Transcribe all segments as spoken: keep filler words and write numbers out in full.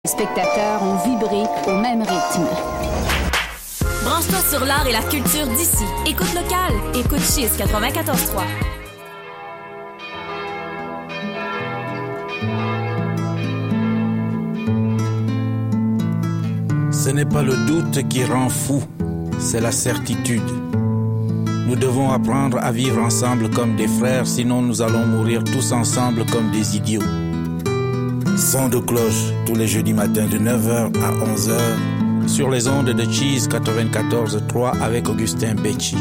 Les spectateurs ont vibré au même rythme. Branche-toi sur l'art et la culture d'ici. Écoute local. Écoute Chiz quatre-vingt-quatorze trois. Ce n'est pas le doute qui rend fou, c'est la certitude. Nous devons apprendre à vivre ensemble comme des frères, sinon nous allons mourir tous ensemble comme des idiots. Son de cloche tous les jeudis matins de neuf heures à onze heures sur les ondes de Chiz quatre-vingt-quatorze trois avec Augustin Becci.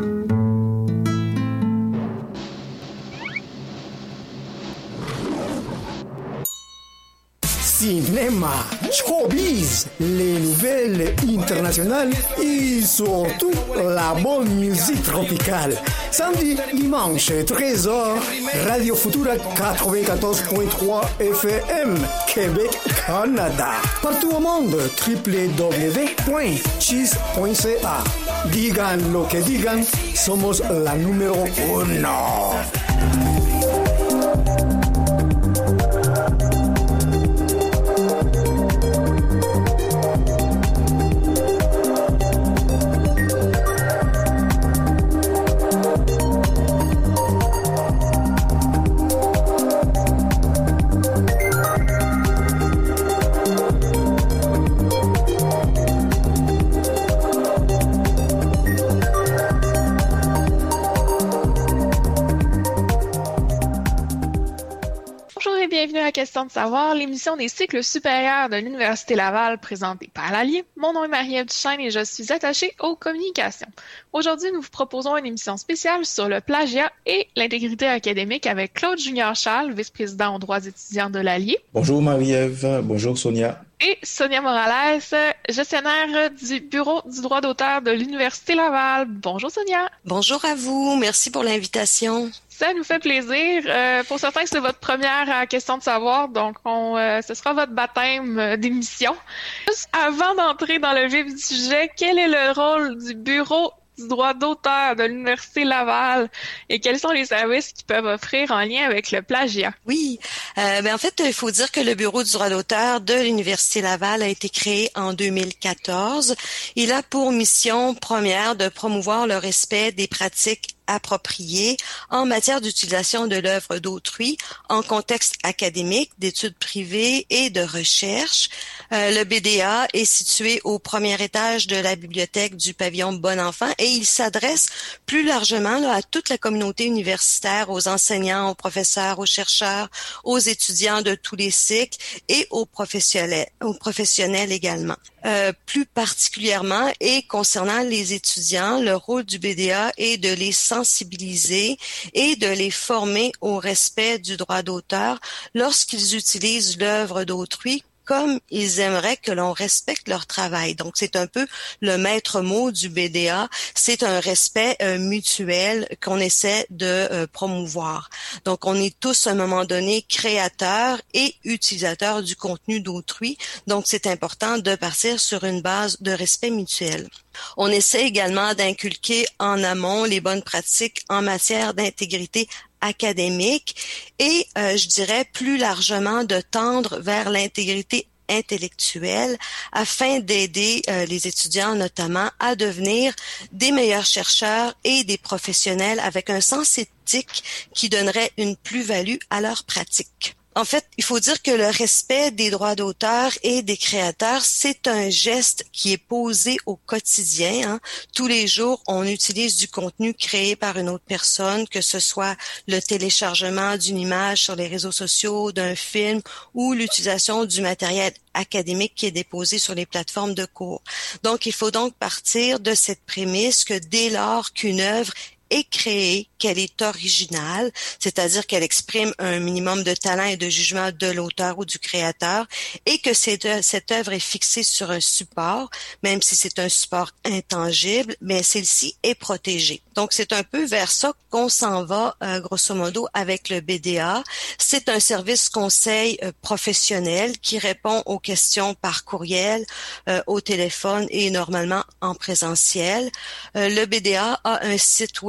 Cinéma, showbiz, les nouvelles internationales et surtout la bonne musique tropicale. Samedi, dimanche, treize heures, Radio Futura quatre-vingt-quatorze point trois F M, Québec, Canada. Partout au monde, w w w point chiz point c a. Digan lo que digan, somos la número uno. Bienvenue à Question de savoir, l'émission des cycles supérieurs de l'Université Laval présentée par l'Allier. Mon nom est Marie-Ève Duchesne et je suis attachée aux communications. Aujourd'hui, nous vous proposons une émission spéciale sur le plagiat et l'intégrité académique avec Claude Junior-Charles, vice-président aux droits étudiants de l'Allier. Bonjour Marie-Ève, bonjour Sonia. Et Sonia Morales, gestionnaire du Bureau du droit d'auteur de l'Université Laval. Bonjour Sonia. Bonjour à vous, merci pour l'invitation. Ça nous fait plaisir. Euh, pour certains, c'est votre première question de savoir, donc on, euh, ce sera votre baptême euh, d'émission. Juste avant d'entrer dans le vif du sujet, quel est le rôle du Bureau du droit d'auteur de l'Université Laval et quels sont les services qu'ils peuvent offrir en lien avec le plagiat? Oui, euh, ben en fait, il faut dire que le Bureau du droit d'auteur de l'Université Laval a été créé en deux mille quatorze. Il a pour mission première de promouvoir le respect des pratiques appropriées en matière d'utilisation de l'œuvre d'autrui en contexte académique, d'études privées et de recherche. Euh, le B D A est situé au premier étage de la bibliothèque du pavillon Bonenfant et il s'adresse plus largement là, à toute la communauté universitaire, aux enseignants, aux professeurs, aux chercheurs, aux étudiants de tous les cycles et aux professionnels, aux professionnels également. Euh, plus particulièrement et concernant les étudiants, le rôle du B D A est de les sensibiliser et de les former au respect du droit d'auteur lorsqu'ils utilisent l'œuvre d'autrui comme ils aimeraient que l'on respecte leur travail. Donc, c'est un peu le maître mot du B D A. C'est un respect euh, mutuel qu'on essaie de euh, promouvoir. Donc, on est tous, à un moment donné, créateurs et utilisateurs du contenu d'autrui. Donc, c'est important de partir sur une base de respect mutuel. On essaie également d'inculquer en amont les bonnes pratiques en matière d'intégrité académique et, euh, je dirais, plus largement de tendre vers l'intégrité intellectuelle afin d'aider euh, les étudiants notamment à devenir des meilleurs chercheurs et des professionnels avec un sens éthique qui donnerait une plus-value à leur pratique. En fait, il faut dire que le respect des droits d'auteur et des créateurs, c'est un geste qui est posé au quotidien. Hein. Tous les jours, on utilise du contenu créé par une autre personne, que ce soit le téléchargement d'une image sur les réseaux sociaux, d'un film ou l'utilisation du matériel académique qui est déposé sur les plateformes de cours. Donc, il faut donc partir de cette prémisse que dès lors qu'une œuvre est créée, qu'elle est originale, c'est-à-dire qu'elle exprime un minimum de talent et de jugement de l'auteur ou du créateur, et que cette, cette œuvre est fixée sur un support, même si c'est un support intangible, mais celle-ci est protégée. Donc, c'est un peu vers ça qu'on s'en va, euh, grosso modo, avec le B D A. C'est un service conseil euh, professionnel qui répond aux questions par courriel, euh, au téléphone et normalement en présentiel. Euh, le B D A a un site web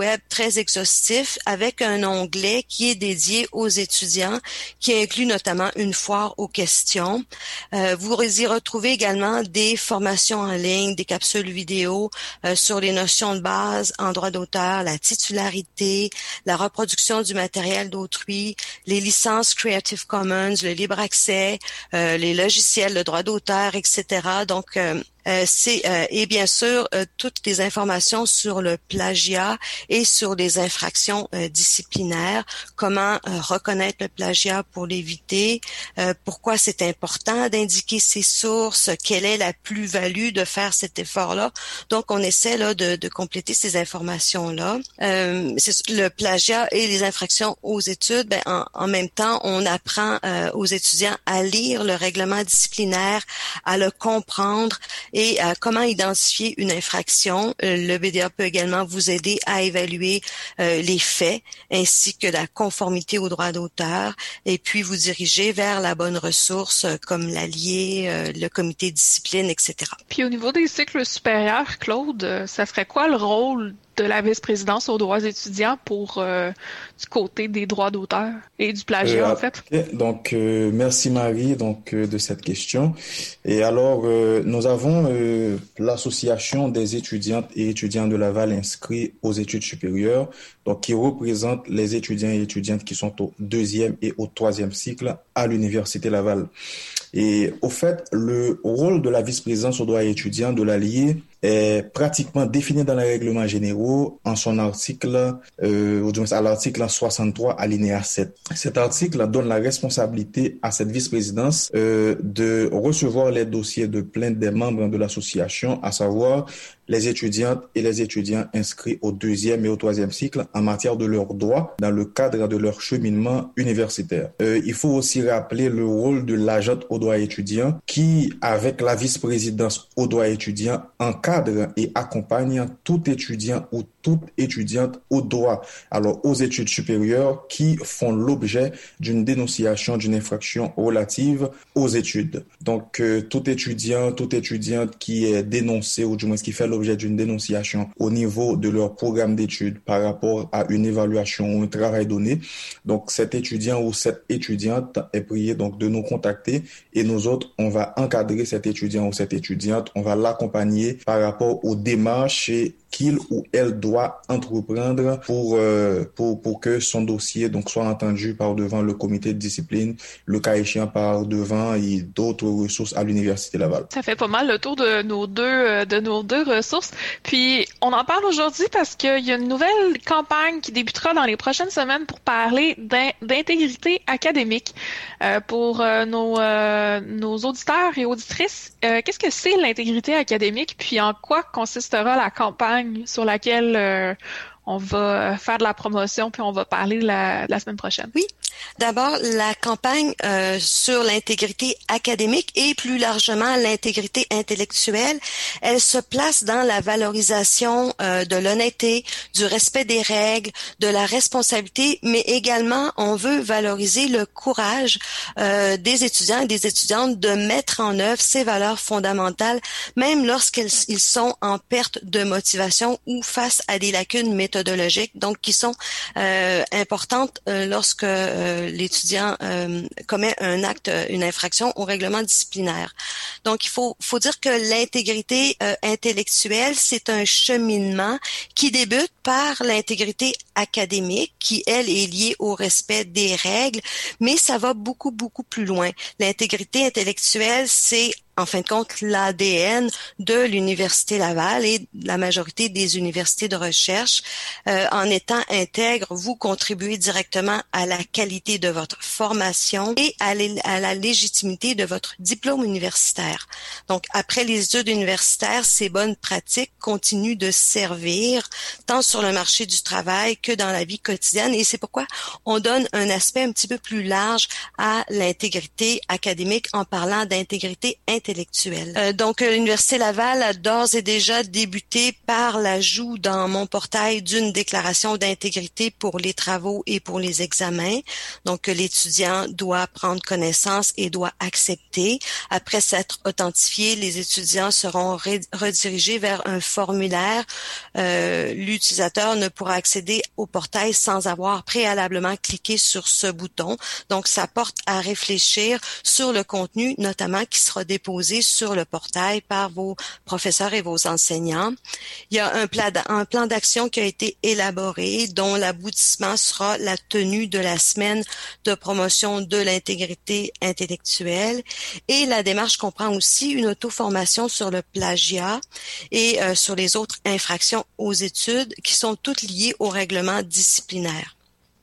web très exhaustif avec un onglet qui est dédié aux étudiants, qui inclut notamment une foire aux questions. Euh, vous y retrouvez également des formations en ligne, des capsules vidéo euh, sur les notions de base en droit d'auteur, la titularité, la reproduction du matériel d'autrui, les licences Creative Commons, le libre accès, euh, les logiciels de droit d'auteur, et cetera. Donc, euh, Euh, c'est euh, et bien sûr euh, toutes les informations sur le plagiat et sur les infractions euh, disciplinaires, comment euh, reconnaître le plagiat pour l'éviter, euh, pourquoi c'est important d'indiquer ses sources, quelle est la plus-value de faire cet effort-là. Donc on essaie là de, de compléter ces informations-là. Euh, c'est le plagiat et les infractions aux études. Ben, en, en même temps, on apprend euh, aux étudiants à lire le règlement disciplinaire, à le comprendre et à comment identifier une infraction. Le B D A peut également vous aider à évaluer euh, les faits ainsi que la conformité au droit d'auteur et puis vous diriger vers la bonne ressource euh, comme l'allié, euh, le comité de discipline, et cetera. Puis au niveau des cycles supérieurs, Claude, ça serait quoi le rôle de la vice-présidence aux droits étudiants pour euh, du côté des droits d'auteur et du plagiat, euh, en fait? Okay. Donc, euh, merci Marie donc euh, de cette question. Et alors, euh, nous avons euh, l'association des étudiantes et étudiants de Laval inscrits aux études supérieures, donc qui représente les étudiants et étudiantes qui sont au deuxième et au troisième cycle à l'Université Laval. Et au fait, le rôle de la vice-présidence aux droits étudiants de l'Allié est pratiquement défini dans les règlements généraux en son article, euh, ou du moins à l'article soixante-trois, alinéa sept. Cet article donne la responsabilité à cette vice-présidence euh, de recevoir les dossiers de plainte des membres de l'association, à savoir les étudiantes et les étudiants inscrits au deuxième et au troisième cycle en matière de leurs droits dans le cadre de leur cheminement universitaire. Euh, il faut aussi rappeler le rôle de l'agente aux droits étudiants qui, avec la vice-présidence aux droits étudiants, encadre et accompagne tout étudiant ou toute étudiante au droit, alors aux études supérieures qui font l'objet d'une dénonciation d'une infraction relative aux études. Donc, euh, tout étudiant, toute étudiante qui est dénoncé ou du moins qui fait l'objet d'une dénonciation au niveau de leur programme d'études par rapport à une évaluation ou un travail donné, donc cet étudiant ou cette étudiante est prié donc de nous contacter et nous autres, on va encadrer cet étudiant ou cette étudiante, on va l'accompagner par rapport aux démarches et qu'il ou elle doit entreprendre pour euh, pour pour que son dossier donc soit entendu par devant le comité de discipline, le cas échéant par devant et d'autres ressources à l'Université Laval. Ça fait pas mal le tour de nos deux de nos deux ressources. Puis on en parle aujourd'hui parce qu'il y a une nouvelle campagne qui débutera dans les prochaines semaines pour parler d'in- d'intégrité académique. Euh, pour euh, nos euh, nos auditeurs et auditrices, euh, qu'est-ce que c'est l'intégrité académique, puis en quoi consistera la campagne sur laquelle euh, on va faire de la promotion puis on va parler la, la semaine prochaine? Oui. D'abord, la campagne euh, sur l'intégrité académique et plus largement l'intégrité intellectuelle, elle se place dans la valorisation euh, de l'honnêteté, du respect des règles, de la responsabilité, mais également on veut valoriser le courage euh, des étudiants et des étudiantes de mettre en œuvre ces valeurs fondamentales, même lorsqu'ils ils sont en perte de motivation ou face à des lacunes méthodologiques, donc qui sont euh, importantes euh, lorsque euh, l'étudiant euh, commet un acte, une infraction au règlement disciplinaire. Donc, il faut, faut dire que l'intégrité euh, intellectuelle, c'est un cheminement qui débute par l'intégrité académique, qui, elle, est liée au respect des règles, mais ça va beaucoup, beaucoup plus loin. L'intégrité intellectuelle, c'est en fin de compte, l'A D N de l'Université Laval et de la majorité des universités de recherche. Euh, en étant intègre, vous contribuez directement à la qualité de votre formation et à, l- à la légitimité de votre diplôme universitaire. Donc, après les études universitaires, ces bonnes pratiques continuent de servir tant sur le marché du travail que dans la vie quotidienne. Et c'est pourquoi on donne un aspect un petit peu plus large à l'intégrité académique en parlant d'intégrité intellectuelle intellectuelle. Euh, donc, l'Université Laval a d'ores et déjà débuté par l'ajout dans mon portail d'une déclaration d'intégrité pour les travaux et pour les examens. Donc, l'étudiant doit prendre connaissance et doit accepter. Après s'être authentifié, les étudiants seront ré- redirigés vers un formulaire. Euh, l'utilisateur ne pourra accéder au portail sans avoir préalablement cliqué sur ce bouton. Donc, ça porte à réfléchir sur le contenu, notamment qui sera déposé sur le portail par vos professeurs et vos enseignants. Il y a un plan, un plan d'action qui a été élaboré, dont l'aboutissement sera la tenue de la semaine de promotion de l'intégrité intellectuelle. Et la démarche comprend aussi une auto-formation sur le plagiat et euh, sur les autres infractions aux études qui sont toutes liées au règlement disciplinaire.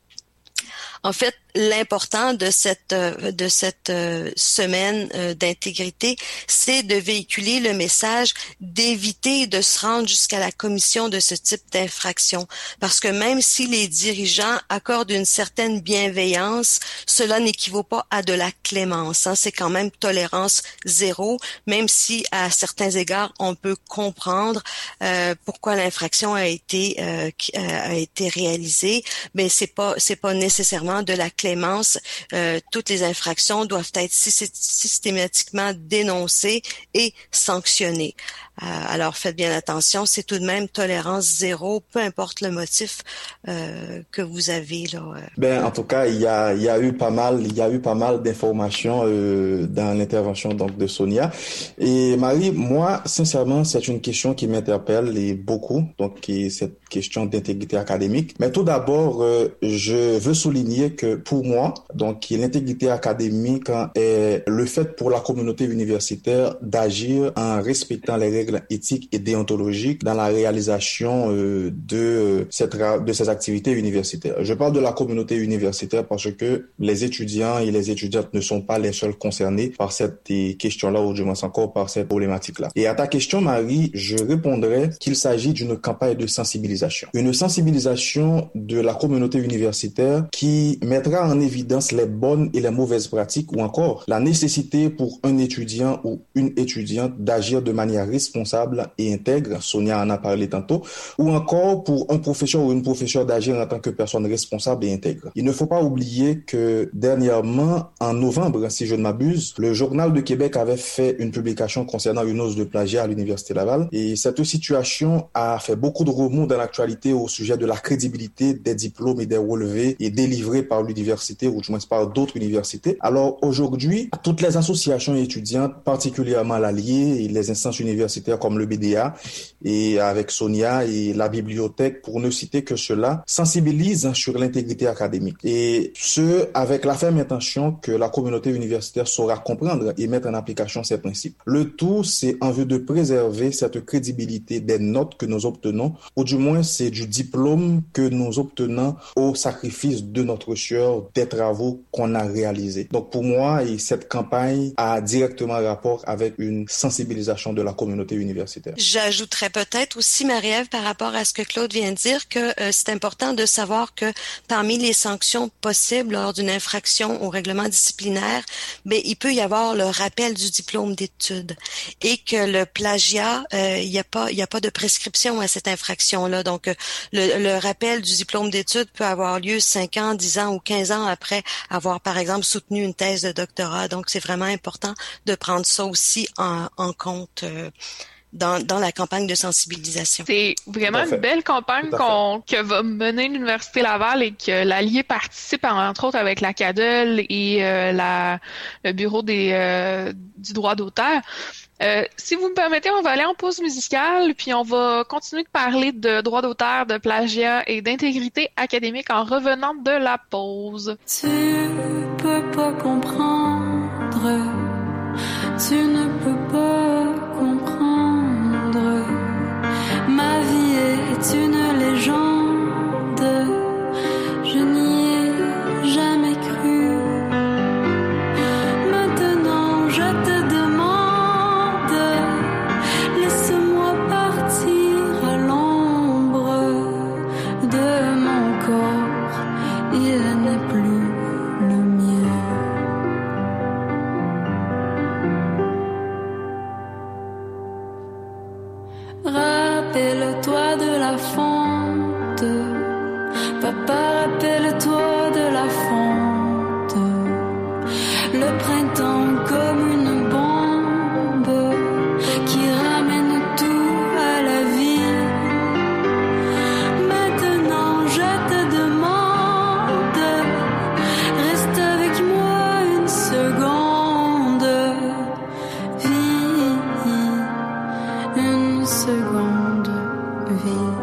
En fait, l'important de cette de cette euh, semaine euh, d'intégrité, c'est de véhiculer le message d'éviter de se rendre jusqu'à la commission de ce type d'infraction, parce que même si les dirigeants accordent une certaine bienveillance, cela n'équivaut pas à de la clémence. Hein. C'est quand même tolérance zéro, même si à certains égards on peut comprendre euh, pourquoi l'infraction a été euh, a été réalisée, mais c'est pas c'est pas nécessairement de la clémence. Euh, toutes les infractions doivent être systématiquement dénoncées et sanctionnées. Euh, alors faites bien attention, c'est tout de même tolérance zéro, peu importe le motif euh, que vous avez là. Euh. Ben en tout cas, il y a il y a eu pas mal il y a eu pas mal d'informations euh, dans l'intervention donc de Sonia. Et Marie, moi sincèrement, c'est une question qui m'interpelle et beaucoup, donc qui est cette question d'intégrité académique. Mais tout d'abord, euh, je veux souligner que pour moi, donc l'intégrité académique est le fait pour la communauté universitaire d'agir en respectant les règles éthiques et déontologiques dans la réalisation euh, de cette de ces activités universitaires. Je parle de la communauté universitaire parce que les étudiants et les étudiantes ne sont pas les seuls concernés par cette question-là, ou du moins encore par cette problématique-là. Et à ta question, Marie, je répondrai qu'il s'agit d'une campagne de sensibilisation. Une sensibilisation de la communauté universitaire qui mettra en évidence les bonnes et les mauvaises pratiques, ou encore la nécessité pour un étudiant ou une étudiante d'agir de manière responsable et intègre, Sonia en a parlé tantôt, ou encore pour un professeur ou une professeure d'agir en tant que personne responsable et intègre. Il ne faut pas oublier que dernièrement, en novembre, si je ne m'abuse, le Journal de Québec avait fait une publication concernant une hausse de plagiat à l'Université Laval, et cette situation a fait beaucoup de remous dans l'actualité au sujet de la crédibilité des diplômes et des relevés et délivrés par l'université, ou du moins par d'autres universités. Alors aujourd'hui, toutes les associations étudiantes, particulièrement l'Allier et les instances universitaires comme le B D A et avec Sonia et la bibliothèque, pour ne citer que cela, sensibilisent sur l'intégrité académique. Et ce, avec la ferme intention que la communauté universitaire saura comprendre et mettre en application ces principes. Le tout, c'est en vue de préserver cette crédibilité des notes que nous obtenons, ou du moins c'est du diplôme que nous obtenons au sacrifice de notre sueur, des travaux qu'on a réalisés. Donc pour moi, cette campagne a directement rapport avec une sensibilisation de la communauté universitaire. J'ajouterais peut-être aussi, Marie-Ève, par rapport à ce que Claude vient de dire, que euh, c'est important de savoir que parmi les sanctions possibles lors d'une infraction au règlement disciplinaire, ben, il peut y avoir le rappel du diplôme d'études, et que le plagiat, euh, il n'y a pas, il y a pas de prescription à cette infraction-là. Donc, euh, le, le rappel du diplôme d'études peut avoir lieu cinq ans, dix ans ou quinze ans après avoir, par exemple, soutenu une thèse de doctorat. Donc, c'est vraiment important de prendre ça aussi en, en compte euh, Dans, dans la campagne de sensibilisation. C'est vraiment une belle campagne qu'on, que va mener l'Université Laval et que l'Allier participe, entre autres, avec la C A D E L et euh, la, le Bureau des, euh, du droit d'auteur. Euh, si vous me permettez, on va aller en pause musicale, puis on va continuer de parler de droit d'auteur, de plagiat et d'intégrité académique en revenant de la pause. Tu peux pas comprendre, tu ne peux pas comprendre. Ma vie est une légende, je n'y ai jamais cru. Maintenant je te demande, laisse-moi partir à l'ombre de mon corps, il n'est plus le mien. la fonte. Papa, rappelle-toi de la fonte. Le printemps comme une bombe qui ramène tout à la vie. Maintenant je te demande, reste avec moi une seconde. Vie, une seconde vie.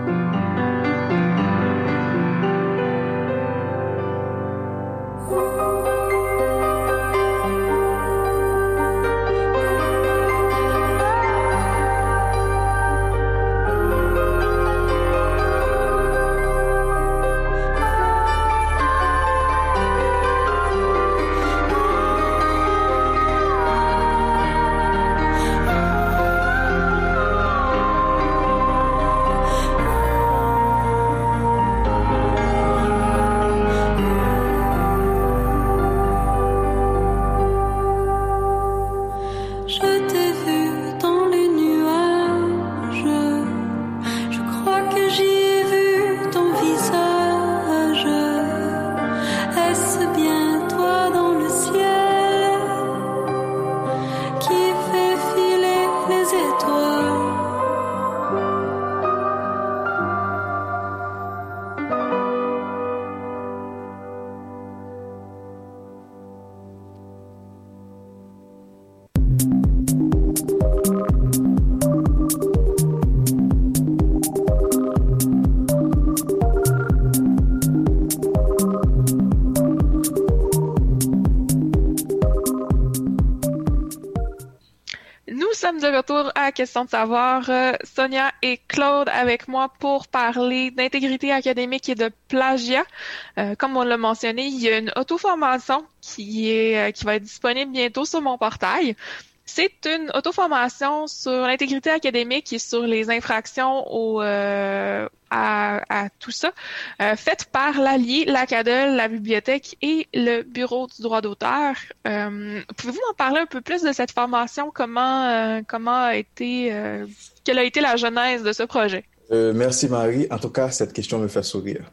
De retour à Question de savoir, euh, Sonia et Claude avec moi pour parler d'intégrité académique et de plagiat. Euh, comme on l'a mentionné, il y a une auto-formation qui est euh, qui va être disponible bientôt sur mon portail. C'est une auto-formation sur l'intégrité académique et sur les infractions au, euh, à, à tout ça, euh, faite par l'A L I E, l'A C A D E L, la bibliothèque et le Bureau du droit d'auteur. Euh, pouvez-vous m'en parler un peu plus de cette formation? Comment, euh, comment a été, euh, quelle a été la genèse de ce projet? Euh, merci Marie. En tout cas, cette question me fait sourire.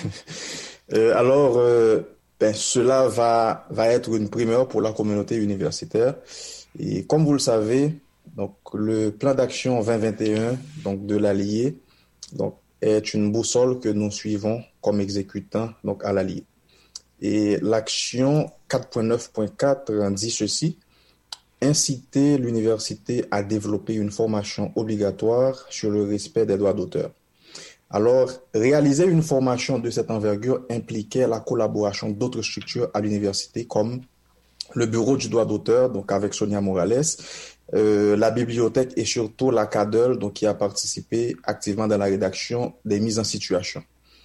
euh, alors, euh, ben, cela va, va être une primeur pour la communauté universitaire. Et comme vous le savez, donc le plan d'action vingt vingt et un donc de l'A L I E donc est une boussole que nous suivons comme exécutants donc à l'A L I E. Et l'action quatre point neuf point quatre dit ceci: inciter l'université à développer une formation obligatoire sur le respect des droits d'auteur. Alors, réaliser une formation de cette envergure impliquait la collaboration d'autres structures à l'université comme le Bureau du droit d'auteur, donc avec Sonia Morales, euh, la bibliothèque et surtout l'A C A D E L, donc qui a participé activement dans la rédaction des mises en situation.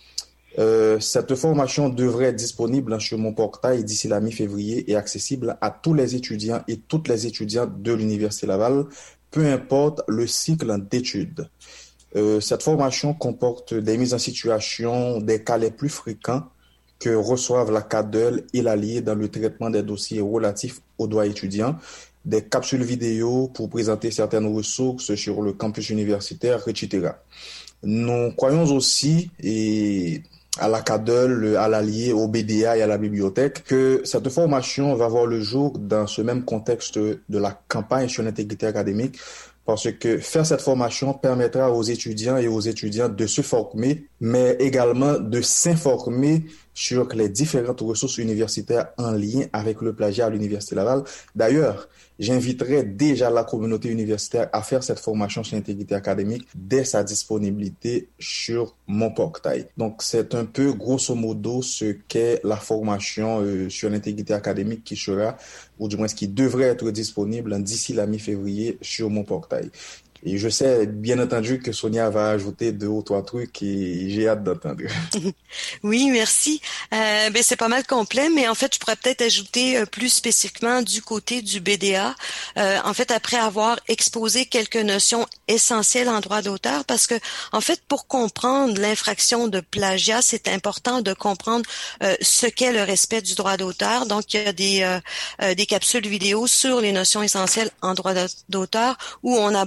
Euh, cette formation devrait être disponible sur mon portail d'ici la mi-février et accessible à tous les étudiants et toutes les étudiantes de l'Université Laval, peu importe le cycle d'études. Euh, cette formation comporte des mises en situation des cas les plus fréquents que reçoivent l'A C A D E L et l'A L I E dans le traitement des dossiers relatifs aux droits étudiants, des capsules vidéo pour présenter certaines ressources sur le campus universitaire, et cetera. Nous croyons aussi, et à l'A C A D E L, à l'A L I E, au B D A et à la bibliothèque, que cette formation va voir le jour dans ce même contexte de la campagne sur l'intégrité académique, parce que faire cette formation permettra aux étudiants et aux étudiantes de se former, mais également de s'informer sur les différentes ressources universitaires en lien avec le plagiat à l'Université Laval. D'ailleurs, j'inviterai déjà la communauté universitaire à faire cette formation sur l'intégrité académique dès sa disponibilité sur mon portail. Donc, c'est un peu grosso modo ce qu'est la formation euh, sur l'intégrité académique qui sera, ou du moins ce qui devrait être disponible d'ici la mi-février sur mon portail. Et je sais, bien entendu, que Sonia va ajouter deux ou trois trucs et j'ai hâte d'entendre. Oui, merci. Euh, ben c'est pas mal complet, mais en fait, je pourrais peut-être ajouter euh, plus spécifiquement du côté du B D A. Euh, en fait, après avoir exposé quelques notions essentielles en droit d'auteur, parce que en fait, pour comprendre l'infraction de plagiat, c'est important de comprendre euh, ce qu'est le respect du droit d'auteur. Donc, il y a des euh, euh, des capsules vidéo sur les notions essentielles en droit d'auteur où on aborde plus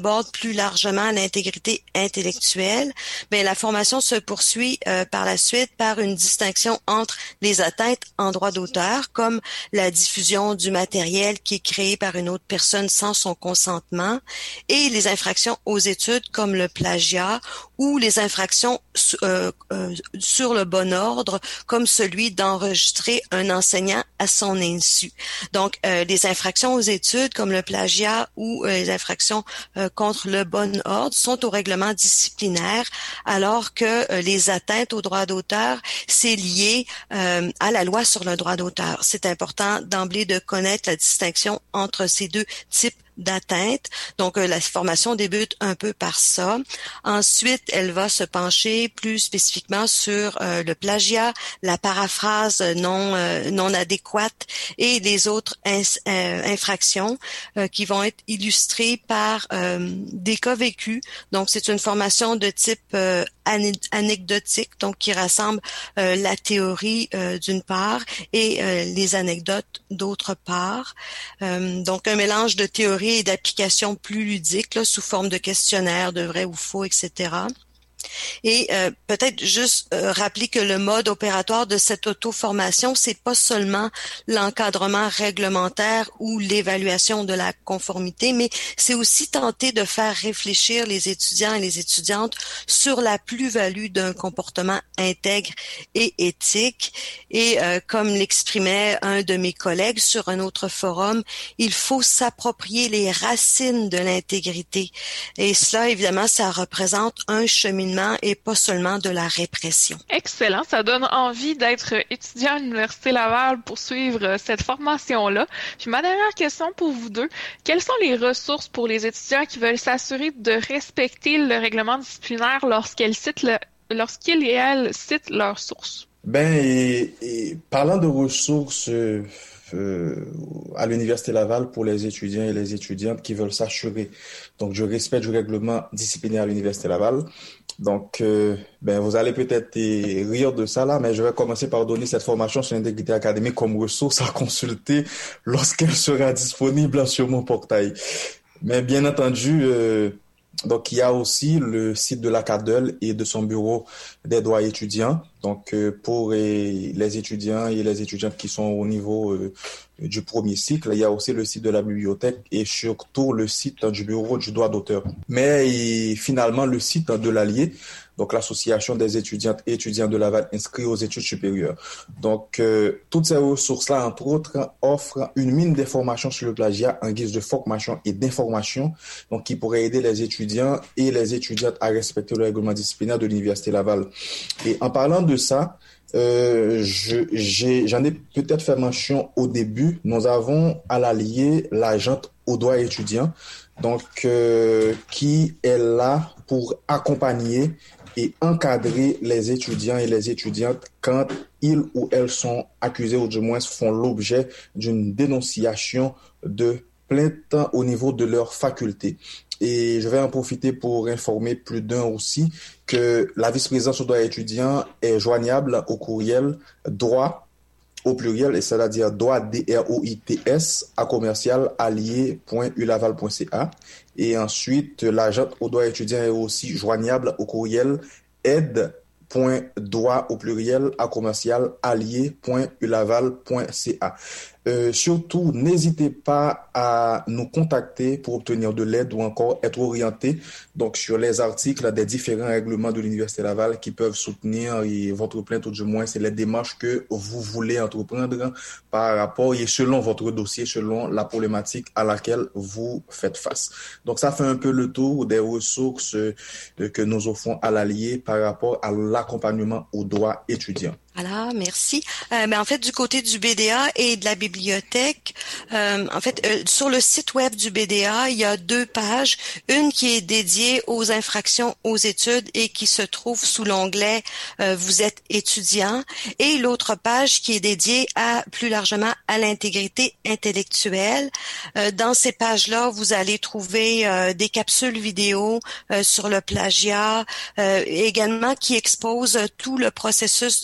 plus largement l'intégrité intellectuelle, ben la formation se poursuit euh, par la suite par une distinction entre les atteintes en droit d'auteur, comme la diffusion du matériel qui est créé par une autre personne sans son consentement, et les infractions aux études comme le plagiat ou les infractions euh, euh, sur le bon ordre, comme celui d'enregistrer un enseignant à son insu. Donc, euh, les infractions aux études comme le plagiat ou euh, les infractions euh, contre le bon ordre sont au règlement disciplinaire, alors que euh, les atteintes au droit d'auteur, c'est lié euh, à la loi sur le droit d'auteur. C'est important d'emblée de connaître la distinction entre ces deux types d'atteinte. Donc, euh, la formation débute un peu par ça. Ensuite, elle va se pencher plus spécifiquement sur euh, le plagiat, la paraphrase non euh, non adéquate et les autres ins- euh, infractions euh, qui vont être illustrées par euh, des cas vécus. Donc, c'est une formation de type euh, ané- anecdotique, donc qui rassemble euh, la théorie euh, d'une part et euh, les anecdotes d'autre part. Euh, donc, un mélange de théorie et d'applications plus ludiques, là, sous forme de questionnaires, de vrai ou faux, et cetera. Et euh, peut-être juste euh, rappeler que le mode opératoire de cette auto-formation, c'est pas seulement l'encadrement réglementaire ou l'évaluation de la conformité, mais c'est aussi tenter de faire réfléchir les étudiants et les étudiantes sur la plus-value d'un comportement intègre et éthique. Et euh, comme l'exprimait un de mes collègues sur un autre forum, il faut s'approprier les racines de l'intégrité. Et cela, évidemment, ça représente un cheminement et pas seulement de la répression. Excellent, ça donne envie d'être étudiant à l'Université Laval pour suivre cette formation-là. Puis ma dernière question pour vous deux, quelles sont les ressources pour les étudiants qui veulent s'assurer de respecter le règlement disciplinaire lorsqu'elles citent le, lorsqu'ils et elles citent leurs sources? Ben, et, et parlant de ressources euh, euh, à l'Université Laval pour les étudiants et les étudiantes qui veulent s'assurer donc du respect du règlement disciplinaire à l'Université Laval. Donc, euh, ben, vous allez peut-être rire de ça là, mais je vais commencer par donner cette formation sur l'intégrité académique comme ressource à consulter lorsqu'elle sera disponible sur mon portail. Mais bien entendu, euh, donc il y a aussi le site de l'A C A D E L et de son bureau des droits étudiants. Donc, euh, pour euh, les étudiants et les étudiantes qui sont au niveau euh, du premier cycle, il y a aussi le site de la bibliothèque et surtout le site du bureau du droit d'auteur. Mais et, finalement, le site de l'Allier, donc l'association des étudiantes et étudiants de Laval inscrits aux études supérieures. Donc, euh, toutes ces ressources-là, entre autres, offrent une mine d'informations sur le plagiat en guise de formation et d'information, donc qui pourrait aider les étudiants et les étudiantes à respecter le règlement disciplinaire de l'Université Laval. Et en parlant de ça, euh, je, j'ai, j'en ai peut-être fait mention au début. Nous avons à l'Allier l'agente au droit étudiant, donc euh, qui est là pour accompagner et encadrer les étudiants et les étudiantes quand ils ou elles sont accusés ou du moins font l'objet d'une dénonciation de plainte au niveau de leur faculté. Et je vais en profiter pour informer plus d'un aussi que la vice-présidence au droit étudiant est joignable au courriel droit au pluriel, et c'est-à-dire droit D R O I T S à commercial allié point u laval point c a. Et ensuite, l'agent au droit étudiant est aussi joignable au courriel aide.droit au pluriel à commercial allié point u laval point c a. Euh, surtout, n'hésitez pas à nous contacter pour obtenir de l'aide ou encore être orienté donc sur les articles des différents règlements de l'Université Laval qui peuvent soutenir et votre plainte, ou du moins c'est les démarches que vous voulez entreprendre par rapport et selon votre dossier, selon la problématique à laquelle vous faites face. Donc ça fait un peu le tour des ressources euh, que nous offrons à l'Allier par rapport à l'accompagnement au droit étudiant. Voilà, merci. Euh, ben, en fait, du côté du B D A et de la bibliothèque, euh, en fait, euh, sur le site web du B D A, il y a deux pages. Une qui est dédiée aux infractions aux études et qui se trouve sous l'onglet euh, « Vous êtes étudiant » et l'autre page qui est dédiée à plus largement à l'intégrité intellectuelle. Euh, dans ces pages-là, vous allez trouver euh, des capsules vidéo euh, sur le plagiat, euh, également qui exposent tout le processus de la préparation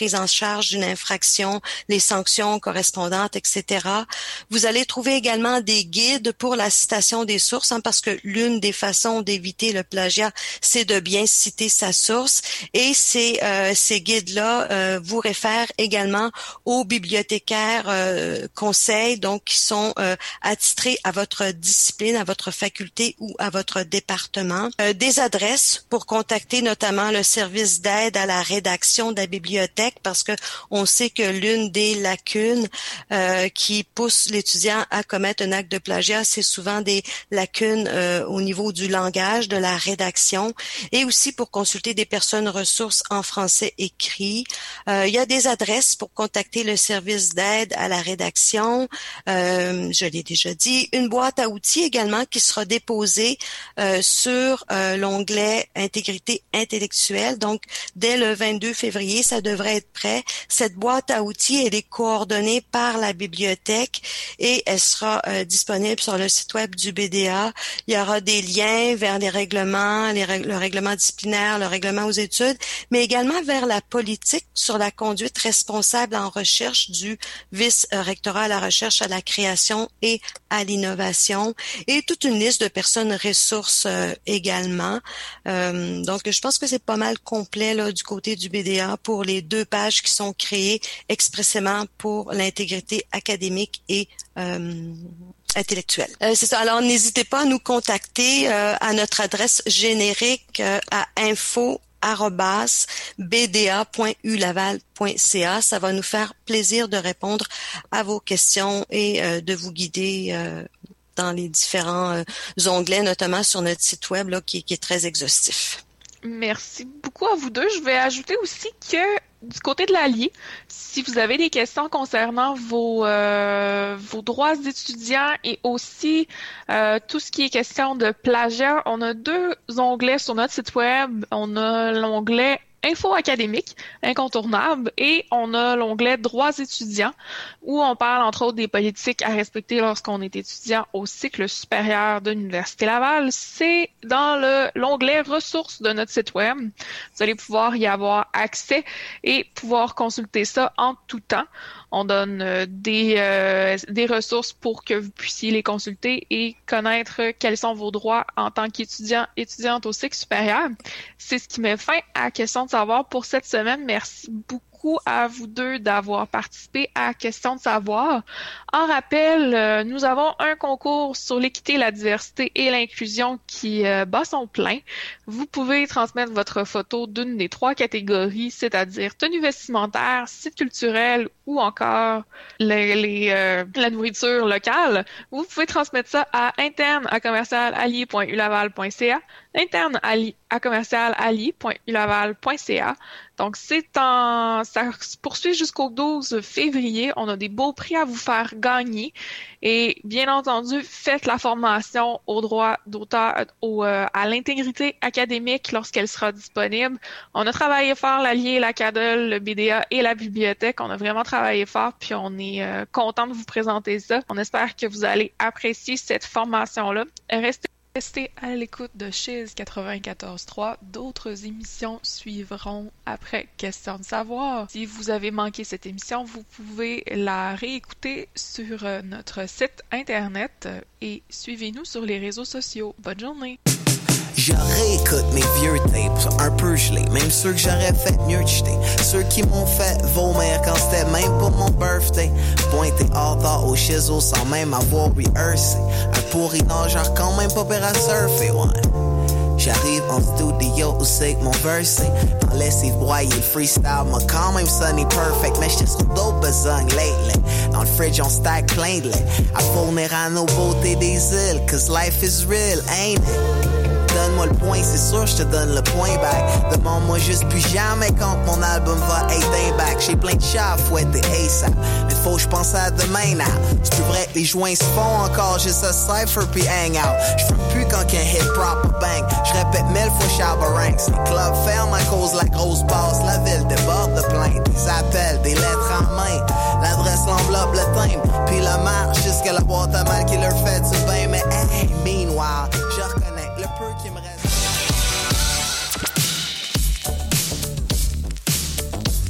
prise en charge d'une infraction, les sanctions correspondantes, et cetera. Vous allez trouver également des guides pour la citation des sources, hein, parce que l'une des façons d'éviter le plagiat, c'est de bien citer sa source. Et ces, euh, ces guides-là euh, vous réfèrent également aux bibliothécaires euh, conseils, donc qui sont euh, attitrés à votre discipline, à votre faculté ou à votre département. Euh, des adresses pour contacter notamment le service d'aide à la rédaction de la bibliothèque, parce que on sait que l'une des lacunes euh, qui pousse l'étudiant à commettre un acte de plagiat, c'est souvent des lacunes euh, au niveau du langage, de la rédaction, et aussi pour consulter des personnes ressources en français écrit. Euh, il y a des adresses pour contacter le service d'aide à la rédaction, euh, je l'ai déjà dit, une boîte à outils également qui sera déposée euh, sur euh, l'onglet intégrité intellectuelle. Donc, dès le vingt-deux février, ça devrait être prêt. Cette boîte à outils, elle est coordonnée par la bibliothèque et elle sera euh, disponible sur le site web du B D A. Il y aura des liens vers les règlements, les règles, le règlement disciplinaire, le règlement aux études, mais également vers la politique sur la conduite responsable en recherche du vice-rectorat à la recherche, à la création et à l'innovation, et toute une liste de personnes ressources euh, également. Euh, donc, je pense que c'est pas mal complet là du côté du B D A pour les deux pages qui sont créées expressément pour l'intégrité académique et euh, intellectuelle. Euh, c'est ça. Alors, n'hésitez pas à nous contacter euh, à notre adresse générique euh, à info arobase b d a point u laval point c a. Ça va nous faire plaisir de répondre à vos questions et euh, de vous guider euh, dans les différents euh, onglets, notamment sur notre site web là, qui, qui est très exhaustif. Merci beaucoup à vous deux. Je vais ajouter aussi que du côté de l'Allier, si vous avez des questions concernant vos euh, vos droits d'étudiants et aussi euh, tout ce qui est question de plagiat, on a deux onglets sur notre site web. On a l'onglet Info académique, incontournable, et on a l'onglet Droits étudiants, où on parle entre autres des politiques à respecter lorsqu'on est étudiant au cycle supérieur de l'Université Laval. C'est dans le l'onglet Ressources de notre site web. Vous allez pouvoir y avoir accès et pouvoir consulter ça en tout temps. On donne euh, des, euh, des ressources pour que vous puissiez les consulter et connaître quels sont vos droits en tant qu'étudiant, étudiante au cycle supérieur. C'est ce qui met fin à la question de savoir pour cette semaine. Merci beaucoup à vous deux d'avoir participé à Question de savoir. En rappel, euh, nous avons un concours sur l'équité, la diversité et l'inclusion qui euh, bat son plein. Vous pouvez transmettre votre photo d'une des trois catégories, c'est-à-dire tenue vestimentaire, site culturel ou encore les, les, euh, la nourriture locale. Vous pouvez transmettre ça à interne à commercial allier point u laval point c a, interne à commercial allier point u laval point c a. Donc, c'est en, ça se poursuit jusqu'au douze février. On a des beaux prix à vous faire gagner. Et bien entendu, faites la formation au droit d'auteur, au, euh, à l'intégrité académique lorsqu'elle sera disponible. On a travaillé fort, l'Allier, la Cadel, le B D A et la bibliothèque. On a vraiment travaillé fort, puis on est euh, content de vous présenter ça. On espère que vous allez apprécier cette formation-là. Restez Restez à l'écoute de Chiz quatre-vingt-quatorze trois. D'autres émissions suivront après Question de savoir. Si vous avez manqué cette émission, vous pouvez la réécouter sur notre site internet et suivez-nous sur les réseaux sociaux. Bonne journée! Je réécoute mes vieux tapes, un peu gelés, même ceux que j'aurais fait mieux de jeter. Ceux qui m'ont fait vomir quand c'était même pour mon birthday. Pointé hors d'or au chiseau sans même avoir rehearsé. Un pourri nageur quand même pas pire à surfer, ouais. J'arrive en studio où c'est que mon verse dans laissez broyer le freestyle m'a quand même sonné perfect. Mais j'étais sur d'autres besognes lately. Dans le fridge on stack plein de lait à fournir à nos beautés des îles. Cause life is real, ain't it? Donne-moi le point, c'est sûr, je te donne le point back. Demande-moi juste plus jamais quand mon album va être un back. J'ai plein de chats à fouetter ASAP, mais faut que je pense à demain now. C'est plus vrai que les joints se font encore, juste à cypher puis hang out. J'fume plus quand qu'un hit proper bang. J'répète mille fois Chabaranks. Les clubs ferment à cause de la grosse basse. La ville déborde de plaintes, des appels, des lettres en main. L'adresse, l'enveloppe, le timbre, puis la marche jusqu'à la boîte à mal qui leur fait du bain. Mais hey, meanwhile, je reconnais le peu qui me reste. Vous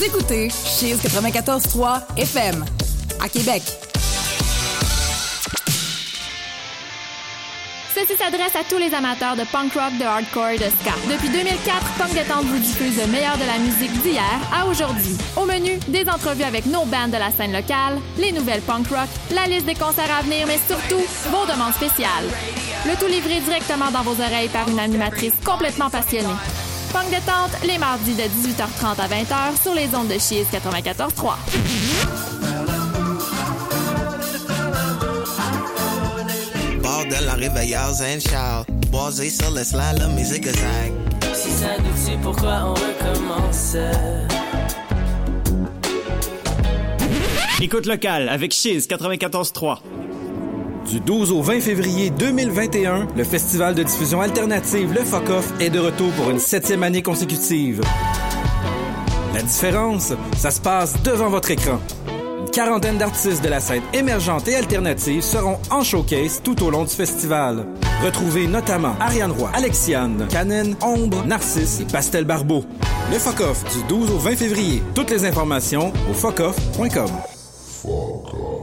écoutez Cheese quatre-vingt-quatorze trois F M à Québec. Ceci s'adresse à tous les amateurs de punk rock, de hardcore et de ska. Depuis deux mille quatre, Punk Détente vous diffuse le meilleur de la musique d'hier à aujourd'hui. Au menu, des entrevues avec nos bands de la scène locale, les nouvelles punk rock, la liste des concerts à venir, mais surtout, vos demandes spéciales. Le tout livré directement dans vos oreilles par une animatrice complètement passionnée. Punk Détente, les mardis de dix-huit heures trente à vingt heures sur les ondes de Cheese quatre-vingt-quatorze trois. Bordel en réveillard and shout. Boisé sur le slide, la musique zag. Si ça nous tue, pourquoi on recommence? Écoute locale avec Cheese quatre-vingt-quatorze trois. Du douze au vingt février deux mille vingt et un, le festival de diffusion alternative Le Fuck Off est de retour pour une septième année consécutive. La différence, ça se passe devant votre écran. Une quarantaine d'artistes de la scène émergente et alternative seront en showcase tout au long du festival. Retrouvez notamment Ariane Roy, Alexiane, Canen, Ombre, Narcisse et Pastel Barbeau. Le Fuck Off du douze au vingt février. Toutes les informations au fuck off point com. Fuck off.